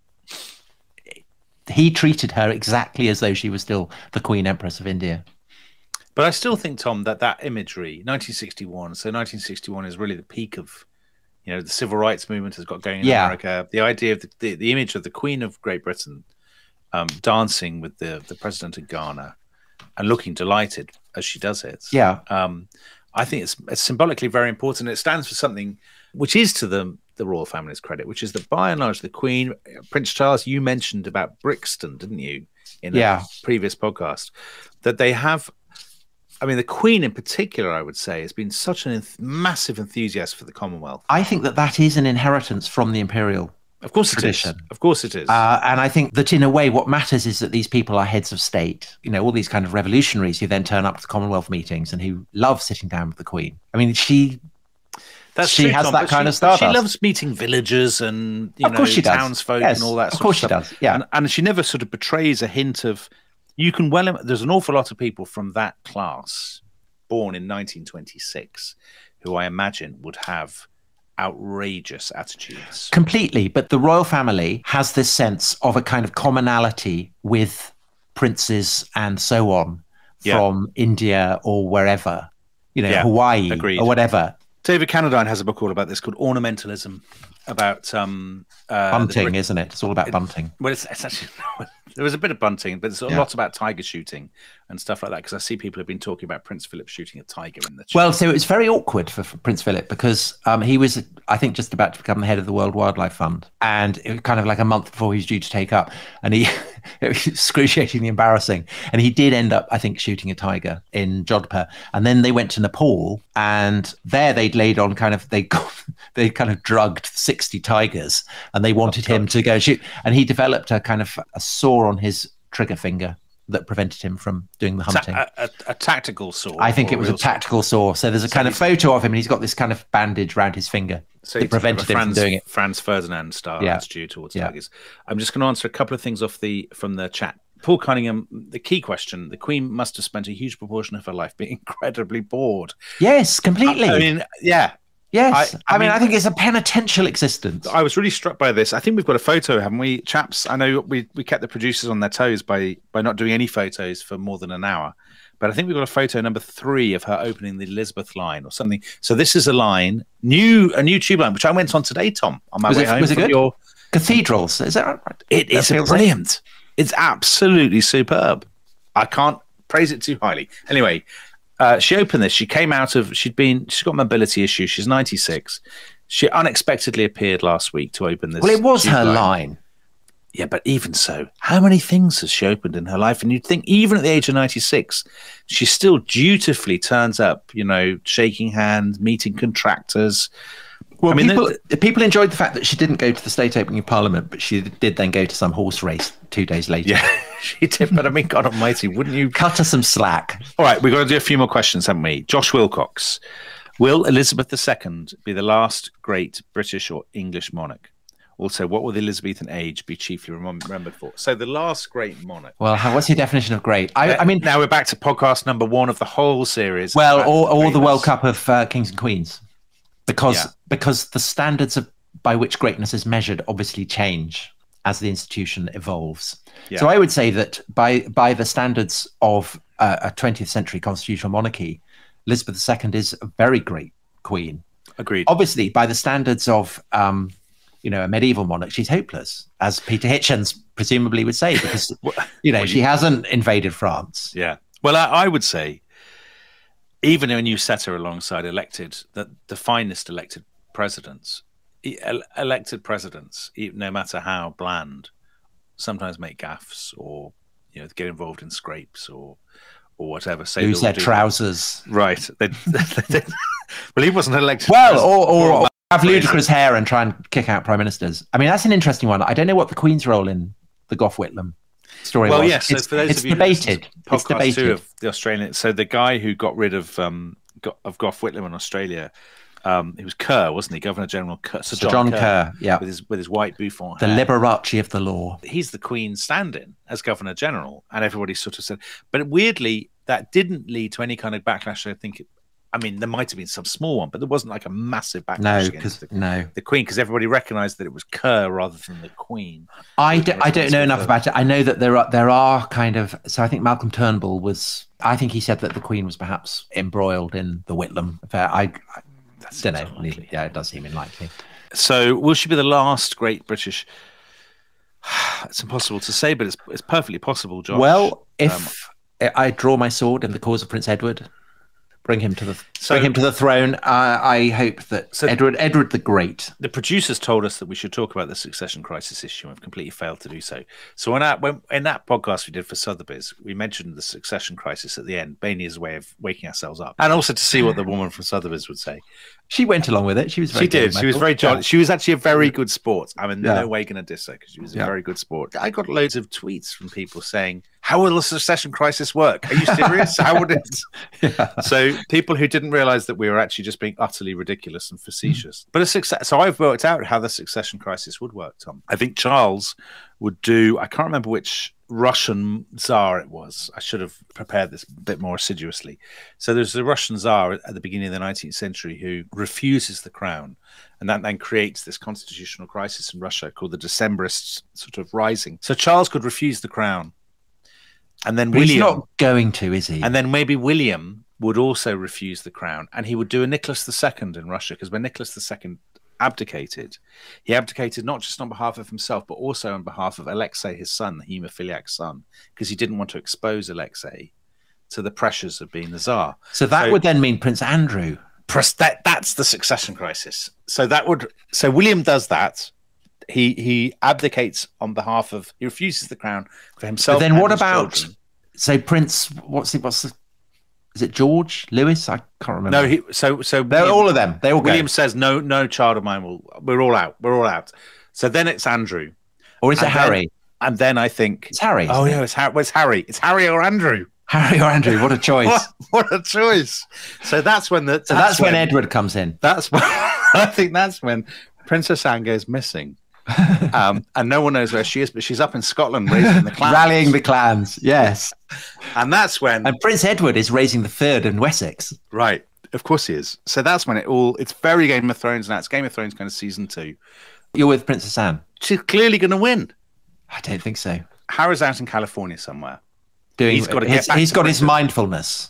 he treated her exactly as though she was still the Queen Empress of India. But I still think, Tom, that imagery, 1961, so 1961 is really the peak of, the civil rights movement has got going in America. The idea of the image of the Queen of Great Britain dancing with the President of Ghana and looking delighted as she does it. Yeah. I think it's symbolically very important. It stands for something which is to the royal family's credit, which is that by and large, the Queen, Prince Charles, you mentioned about Brixton, didn't you, in a previous podcast, that they have, the Queen in particular, I would say, has been such a massive enthusiast for the Commonwealth. I think that is an inheritance from the imperial tradition. Of course it is. And I think that in a way, what matters is that these people are heads of state. All these kind of revolutionaries who then turn up to the Commonwealth meetings and who love sitting down with the Queen. I mean, she has that kind of stardust. She loves meeting villagers and townsfolk and all that. Of course she does. Yeah, and she never sort of betrays a hint of. There's an awful lot of people from that class born in 1926 who I imagine would have outrageous attitudes. Completely. But the royal family has this sense of a kind of commonality with princes and so on from India or wherever, Hawaii or whatever. David Cannadine has a book all about this called Ornamentalism, about bunting, isn't it? It's all about bunting. Well, it's actually there was a bit of bunting, but there's a lot about tiger shooting and stuff like that. Because I see people have been talking about Prince Philip shooting a tiger in the. Well, so it was very awkward for Prince Philip because he was, I think, just about to become the head of the World Wildlife Fund, and it was kind of like a month before he was due to take up, and it was excruciatingly embarrassing. And he did end up, I think, shooting a tiger in Jodhpur, and then they went to Nepal, and there they'd laid on they kind of drugged 60 tigers, and they wanted him to go shoot, and he developed a kind of a sore on his trigger finger that prevented him from doing the hunting. A tactical sore? I think it was a tactical sore. So there's a kind of photo of him, and he's got this kind of bandage around his finger that prevented him from doing it. Franz Ferdinand style attitude towards tigers. I'm just going to answer a couple of things from the chat. Paul Cunningham, the key question, the Queen must have spent a huge proportion of her life being incredibly bored. Yes, completely. Yes. I mean, I think it's a penitential existence. I was really struck by this. I think we've got a photo, haven't we, chaps? I know we kept the producers on their toes by not doing any photos for more than an hour. But I think we've got a photo number 3 of her opening the Elizabeth line or something. So this is a line, a new tube line, which I went on today, Tom, on my way home. Was it good? Your cathedrals, is that right? It is brilliant. It's absolutely superb. I can't praise it too highly. Anyway, she opened this. She came out of. She's got mobility issues. She's 96. She unexpectedly appeared last week to open this. Well, it was her line. Yeah, but even so, how many things has she opened in her life? And you'd think, even at the age of 96, she still dutifully turns up. Shaking hands, meeting contractors. Well, people enjoyed the fact that she didn't go to the state opening of Parliament, but she did then go to some horse race 2 days later. Yeah, she did. But I mean, God Almighty, wouldn't you cut her some slack? All right, we've got to do a few more questions, haven't we? Josh Wilcox, will Elizabeth II be the last great British or English monarch? Also, what will the Elizabethan age be chiefly remembered for? So, the last great monarch. Well, what's your definition of great? I mean, now we're back to podcast number 1 of the whole series. Well, or the World Cup of Kings and Queens. Because the standards by which greatness is measured obviously change as the institution evolves. Yeah. So I would say that by the standards of a 20th century constitutional monarchy, Elizabeth II is a very great queen. Agreed. Obviously, by the standards of a medieval monarch, she's hopeless, as Peter Hitchens presumably would say, because she hasn't invaded France. Yeah. Well, I would say, even when you set her alongside the finest elected presidents, no matter how bland, sometimes make gaffes or get involved in scrapes or whatever. Lose their trousers. Right. Well, he wasn't elected. Well, or have ludicrous hair and try and kick out prime ministers. I mean, that's an interesting one. I don't know what the Queen's role in the Gough Whitlam story was. Well, yes. So for those it's of you debated. It's debated. Two of the Australian. So the guy who got rid of Gough Whitlam in Australia, he was Kerr, wasn't he? Governor General Kerr. Sir John Kerr, yeah, with his white bouffant the hair. Liberace of the law. He's the Queen's stand-in as Governor General, and everybody sort of said. But weirdly, that didn't lead to any kind of backlash. I mean, there might have been some small one, but there wasn't like a massive backlash against the Queen, because everybody recognised that it was Kerr rather than the Queen. I don't know enough about it. I know that there are kind of. So I think Malcolm Turnbull was. I think he said that the Queen was perhaps embroiled in the Whitlam affair. I don't know. Unlikely. Yeah, it does seem unlikely. So will she be the last great British? It's impossible to say, but it's perfectly possible, Josh. Well, if I draw my sword in the cause of Prince Edward, bring him to the throne. I hope that Edward the Great. The producers told us that we should talk about the succession crisis issue, and we've completely failed to do so. So in that podcast we did for Sotheby's, we mentioned the succession crisis at the end, mainly as a way of waking ourselves up, and also to see what the woman from Sotheby's would say. She went along with it. She was very good. She was very jolly. Yeah. She was actually a very good sport. I mean, no way going to diss her, because she was a very good sport. I got loads of tweets from people saying, how will the succession crisis work? Are you serious? How would it? Yeah. So people who didn't realise that we were actually just being utterly ridiculous and facetious. But so I've worked out how the succession crisis would work, Tom. I think Charles would do, I can't remember which Russian Tsar it was. I should have prepared this a bit more assiduously. So there's the Russian Tsar at the beginning of the 19th century who refuses the crown, and that then creates this constitutional crisis in Russia called the Decembrist sort of rising. So Charles could refuse the crown, and then William... He's not going to, is he? And then maybe William would also refuse the crown, and he would do a Nicholas II in Russia, because when Nicholas II abdicated, he abdicated not just on behalf of himself, but also on behalf of Alexei, his son, the haemophiliac son, because he didn't want to expose Alexei to the pressures of being the Tsar. So that would then mean Prince Andrew. That's the succession crisis. So William does that. He abdicates on behalf of, he refuses the crown for himself. But then what about children. So Prince? What's the? Is it George Lewis? I can't remember. No, so they're all of them. They all William go. says no child of mine we're all out. We're all out. So then it's Andrew, or is it Harry? And then I think it's Harry. Oh yeah, it's Harry. It's Harry or Andrew. Harry or Andrew? What a choice! what a choice! So that's when that's when Edward comes in. That's when I think that's when Princess Anne goes missing. And no one knows where she is, but she's up in Scotland raising the clans. Rallying the clans, yes. And that's when... And Prince Edward is raising the third in Wessex. Right, of course he is. So that's when it's very Game of Thrones now. It's Game of Thrones kind of season 2. You're with Princess Anne? She's clearly going to win. I don't think so. Harry's out in California somewhere. He's got his mindfulness.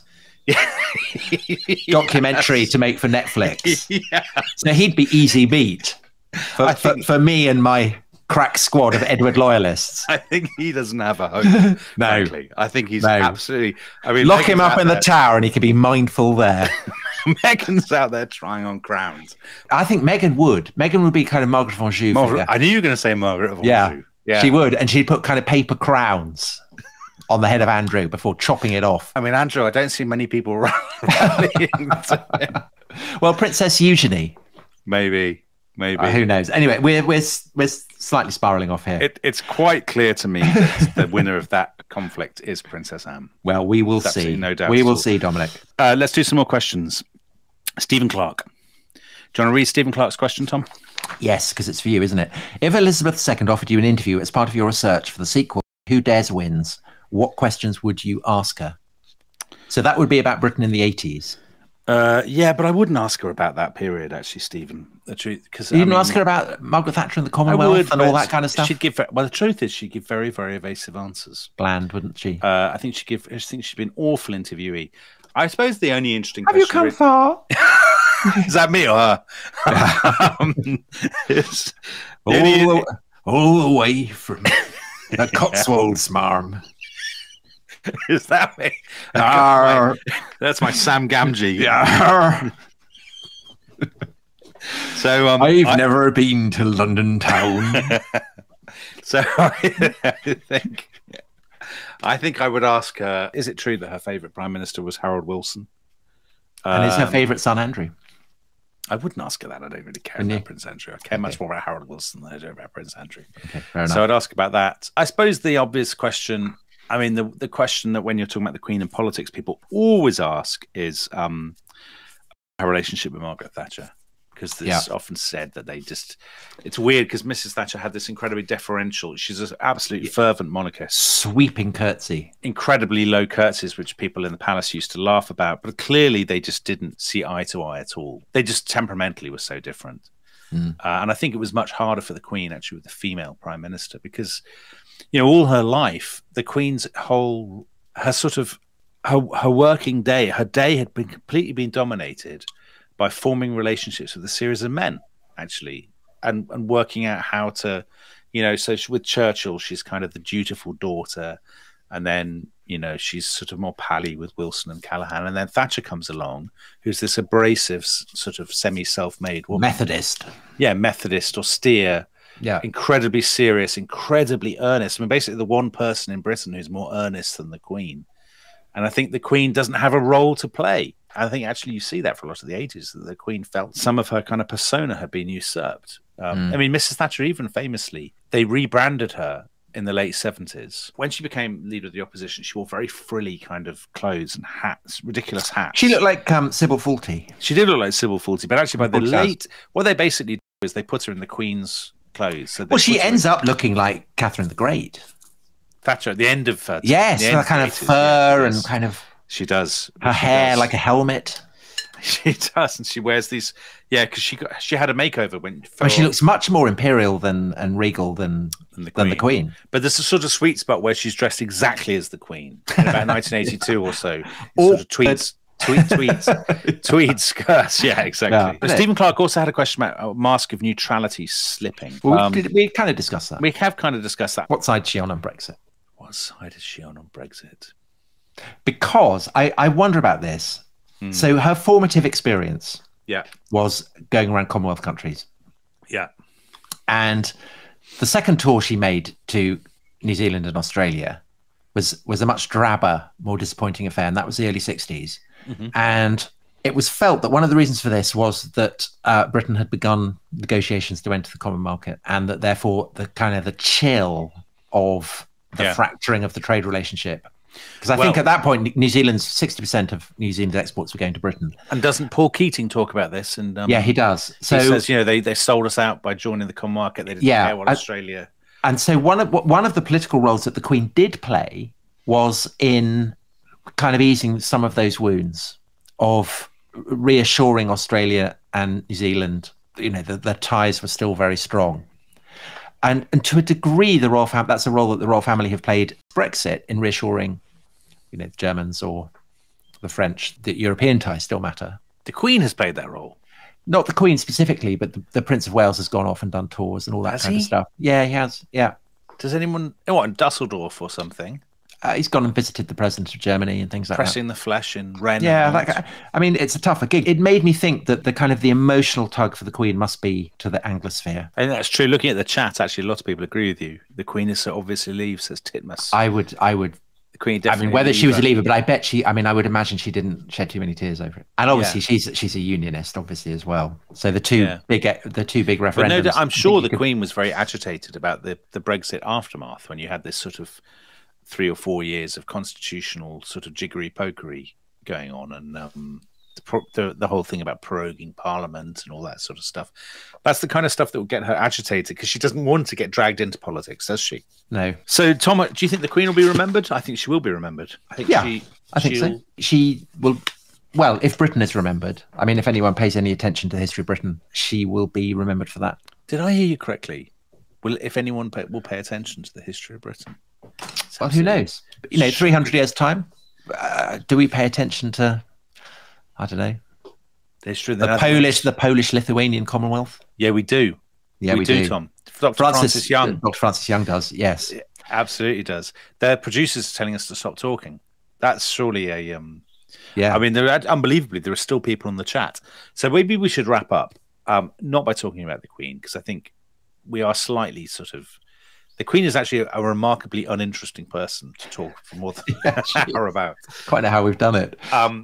Documentary to make for Netflix. Yeah. So he'd be easy beat. For me and my crack squad of Edward loyalists. I think he doesn't have a home. No. Frankly. I think he's absolutely... I mean, lock him up in the tower and he could be mindful there. Meghan's out there trying on crowns. I think Meghan would. Meghan would be kind of Margaret of Anjou. I knew you were going to say Margaret of Anjou. Yeah, she would. And she'd put kind of paper crowns on the head of Andrew before chopping it off. I mean, Andrew, I don't see many people rallying to him. Well, Princess Eugenie. Maybe. Who knows? Anyway, we're slightly spiraling off here. It's quite clear to me that the winner of that conflict is Princess Anne. Well, we will see. No doubt. We will see, Dominic. Let's do some more questions. Stephen Clark. Do you want to read Stephen Clark's question, Tom? Yes, because it's for you, isn't it? If Elizabeth II offered you an interview as part of your research for the sequel, Who Dares Wins, what questions would you ask her? So that would be about Britain in the 80s. Yeah, but I wouldn't ask her about that period, actually, Stephen. The truth, because you didn't ask her about Margaret Thatcher and the Commonwealth and all that kind of stuff. The truth is, she'd give very, very evasive answers. Bland, wouldn't she? I think she'd be an awful interviewee. I suppose the only interesting. Have you come far? Is that me or her? It's- all the way from the Cotswolds, marm. Is that me? Arr. That's my Sam Gamgee. Arr. So I've never been to London town. So I think I would ask her, is it true that her favourite Prime Minister was Harold Wilson? And is her favourite son Andrew? I wouldn't ask her that. I don't really care Wouldn't about you? Prince Andrew. I care much more about Harold Wilson than I do about Prince Andrew. Okay, fair enough. So I'd ask about that. I suppose the obvious question, I mean, the question that when you're talking about the Queen and politics, people always ask is her relationship with Margaret Thatcher. Because it's often said that they just, it's weird because Mrs. Thatcher had this incredibly deferential, she's an absolutely fervent monarchist. Sweeping curtsy. Incredibly low curtsies, which people in the palace used to laugh about. But clearly they just didn't see eye to eye at all. They just temperamentally were so different. And I think it was much harder for the Queen actually with the female Prime Minister because, you know, all her life, the Queen's whole, her sort of, her working day, her day had been completely been dominated by forming relationships with a series of men, actually, and working out how to, you know, so with Churchill, she's kind of the dutiful daughter, and then, you know, she's sort of more pally with Wilson and Callaghan, and then Thatcher comes along, who's this abrasive, sort of semi-self-made woman. Methodist. Yeah, Methodist, austere, incredibly serious, incredibly earnest. I mean, basically the one person in Britain who's more earnest than the Queen. And I think the Queen doesn't have a role to play. I think actually you see that for a lot of the 80s, that the Queen felt some of her kind of persona had been usurped. I mean, Mrs. Thatcher, even famously, they rebranded her in the late 70s. When she became leader of the opposition, she wore very frilly kind of clothes and hats, ridiculous hats. She looked like Sybil Fawlty. She did look like Sybil Fawlty, but actually by the late, what they basically do is they put her in the Queen's clothes. So well, she ends up looking like Catherine the Great. Thatcher at the end of her. Yes, her kind of fur and kind of. She does. Her hair like a helmet. She does, and she wears these. Yeah, because she had a makeover when. She looks much more imperial and regal than the Queen. But there's a sort of sweet spot where she's dressed exactly as the Queen in about 1982 or so. Sort of tweed skirts. Yeah, exactly. Yeah. Stephen Clark also had a question about Mask of Neutrality slipping. Well, we kind of discussed that. We have kind of discussed that. What side is she on Brexit? What side is she on Brexit? Because I wonder about this. So her formative experience was going around Commonwealth countries. Yeah. And the second tour she made to New Zealand and Australia was a much drabber, more disappointing affair. And that was the early 60s. And it was felt that one of the reasons for this was that Britain had begun negotiations to enter the common market, and that therefore the kind of the chill of the fracturing of the trade relationship. Because I think at that point, New Zealand's 60% of New Zealand's exports were going to Britain. And doesn't Paul Keating talk about this? And yeah, he does. So he says, you know, they sold us out by joining the common market. They didn't care what Australia. And so one of the political roles that the Queen did play was in kind of easing some of those wounds of reassuring Australia and New Zealand. You know, the ties were still very strong. And to a degree, the royal family, that's a role that the royal family have played Brexit in reassuring, you know, the Germans or the French that European ties still matter. The Queen has played that role. Not the Queen specifically, but the Prince of Wales has gone off and done tours and all that kind of stuff. Yeah, he has. Yeah. Does anyone, in Dusseldorf or something? He's gone and visited the president of Germany and things like Pressing the flesh in Rennes. Yeah, I mean, it's a tougher gig. It made me think that the emotional tug for the Queen must be to the Anglosphere. I think that's true. Looking at the chat, actually, a lot of people agree with you. The Queen is so obviously leaves, says Titmus. I would. The Queen definitely. I mean, whether she was a leaver, but I bet she. I mean, I would imagine she didn't shed too many tears over it. And obviously, she's a unionist, obviously as well. So the two big referendums. But no, I'm sure the Queen was very agitated about the Brexit aftermath when you had this sort of 3 or 4 years of constitutional sort of jiggery-pokery going on, and the whole thing about proroguing Parliament and all that sort of stuff. That's the kind of stuff that will get her agitated because she doesn't want to get dragged into politics, does she? No. So, Tom, do you think the Queen will be remembered? I think she will be remembered. I think so. She will. Well, if Britain is remembered, I mean, if anyone pays any attention to the history of Britain, she will be remembered for that. Did I hear you correctly? If anyone will pay attention to the history of Britain? Well, who knows? You know, 300 years' time, do we pay attention to, I don't know, The Polish-Lithuanian Commonwealth. Yeah, we do. Yeah, we do. Tom. Dr. Francis Young. Dr. Francis Young does. Yes, it absolutely does. Their producers are telling us to stop talking. That's surely a yeah. I mean, unbelievably, there are still people on the chat. So maybe we should wrap up, not by talking about the Queen, because I think we are slightly sort of. The Queen is actually a remarkably uninteresting person to talk for more than an hour about. Quite know how we've done it.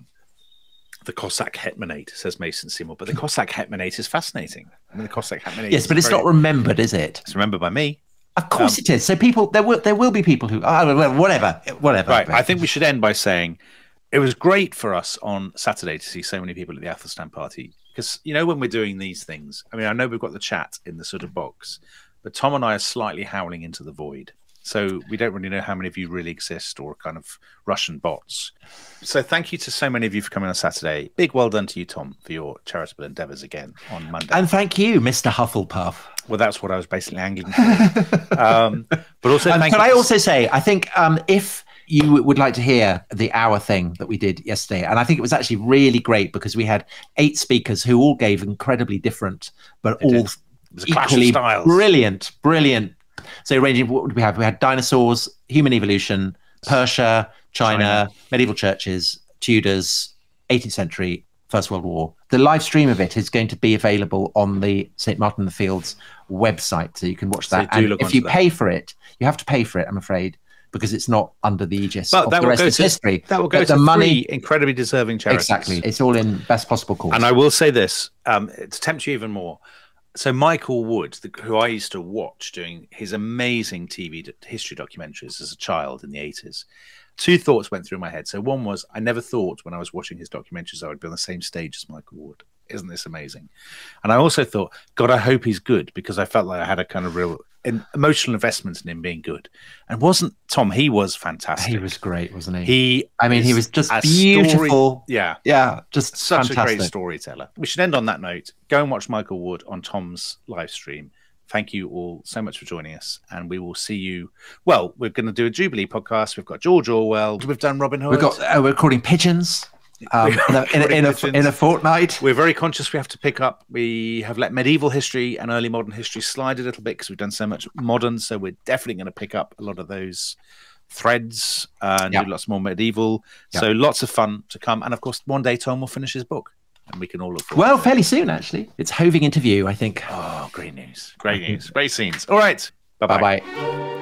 The Cossack Hetmanate, says Mason Seymour, but the Cossack Hetmanate is fascinating. I mean, the Cossack Hetmanate. Yes, but it's not remembered, is it? It's remembered by me. Of course it is. So there will be people who whatever. Right. I think we should end by saying it was great for us on Saturday to see so many people at the Athelstan party, because when we're doing these things, I mean, I know we've got the chat in the sort of box, but Tom and I are slightly howling into the void. So we don't really know how many of you really exist or kind of Russian bots. So thank you to so many of you for coming on Saturday. Big well done to you, Tom, for your charitable endeavours again on Monday. And thank you, Mr. Hufflepuff. Well, that's what I was basically angling for. But also, can I also say, I think if you would like to hear the hour thing that we did yesterday, and I think it was actually really great because we had 8 speakers who all gave incredibly different, but all equally brilliant. So ranging, what did we have? We had dinosaurs, human evolution, Persia, China, medieval churches, Tudors, 18th century, First World War. The live stream of it is going to be available on the St. Martin in the Fields website, so you can watch that. And if you pay for it, you have to pay for it, I'm afraid, because it's not under the aegis of the rest of history. That will go to money, incredibly deserving charities. Exactly. It's all in best possible cause. And I will say this, to tempt you even more. So Michael Wood, who I used to watch doing his amazing TV history documentaries as a child in the 80s, 2 thoughts went through my head. So one was, I never thought when I was watching his documentaries I would be on the same stage as Michael Wood. Isn't this amazing? And I also thought, God, I hope he's good, because I felt like I had a kind of real emotional investment in him being good. And wasn't Tom? He was fantastic. He was great, wasn't he? He was just beautiful. Just such fantastic. A great storyteller. We should end on that note. Go and watch Michael Wood on Tom's live stream. Thank you all so much for joining us, and we will see you. Well, we're going to do a Jubilee podcast. We've got George Orwell. We've done Robin Hood. We're recording Pigeons. In a fortnight. We're very conscious we have to pick up. We have let medieval history and early modern history slide a little bit because we've done so much modern. So we're definitely going to pick up a lot of those threads and do lots more medieval. So lots of fun to come. And of course, one day Tom will finish his book and we can all look forward to it. Fairly soon, actually. It's hoving into view, I think. Oh, great news. Great news. Great scenes. All right. Bye-bye. Bye-bye.